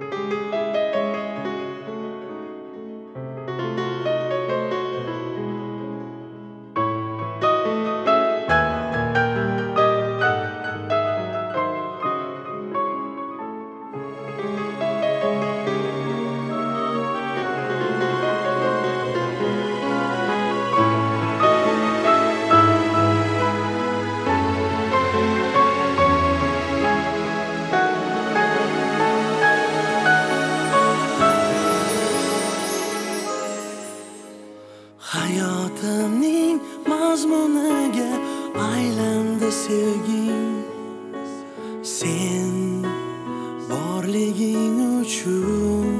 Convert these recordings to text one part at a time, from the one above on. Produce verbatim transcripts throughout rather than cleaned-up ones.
Hayotimning mazmuniga aylandi sevging. Sen borliging uchun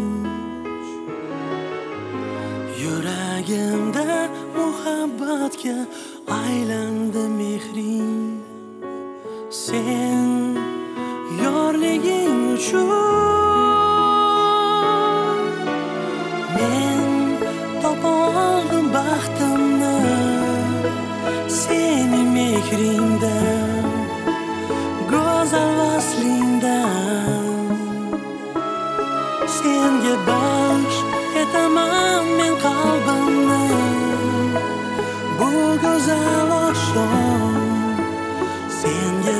yuragimda muhabbatga aylandi mehring. Sen yorliging uchun men topa oldim baxtimni seni mehringdan, go'zal vaslingdan. Senga bag'sh etaman men qalbimni bu go'zal oqshom, senga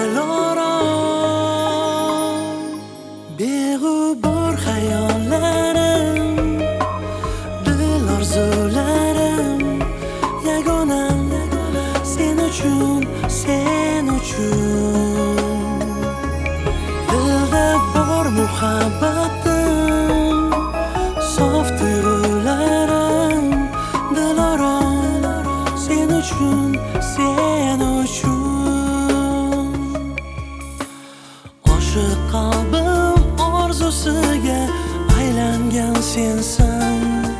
dilorom. Beg'ubor xayollarim, dil orzularim, yagonam sen uchun, sen uchun. Dilda bor muhabbatim, sof tuyg'ularim, dilorom sen uchun, sen uchun. Oshiq qalbim orzusiga aylangan sensan,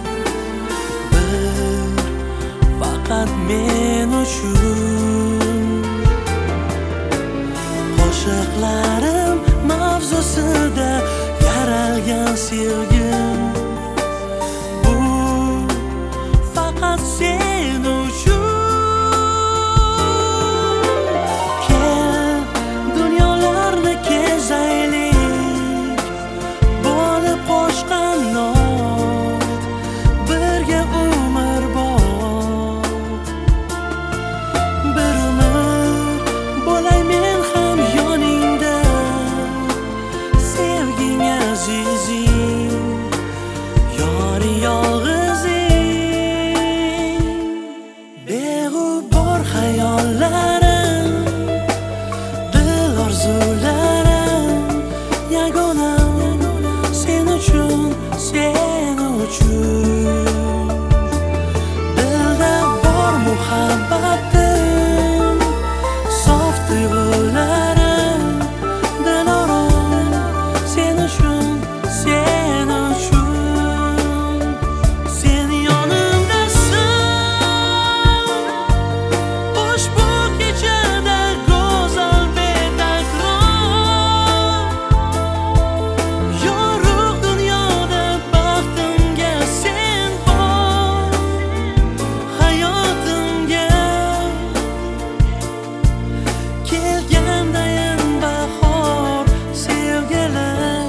bir faqat men uchun. Qo'shiqlarim mavzusida yaralgan sevgim, bu faqat sen uchun. Kel dunyolarni kezaylik, bo'lib qo'shgan not, birga umrbod. Bir umr bo'lay men ham yoningda, sevging azizing, yori yolg'izing. Beg'ubor xayollarim, dil orzularim, yagonam sen uchun, sen uchun. Dilda bor muhabbatim, sof tuyg'ularim, dilorom sen uchun, sen uchun. Sen yonimdasan, ushbu kechada go'zal betakror. Yorug' dunyoda baxtimga sen bor, hayotimga kelgandayin bahor sevgilar.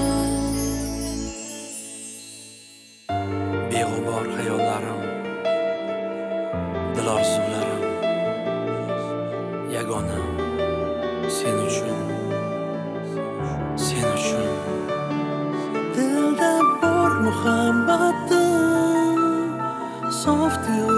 Beg'ubor xayollarim, dil orzularim, yagonam sen uchun, sen uchun. Dilda bor muhabbatim, sof tuyg'ularim,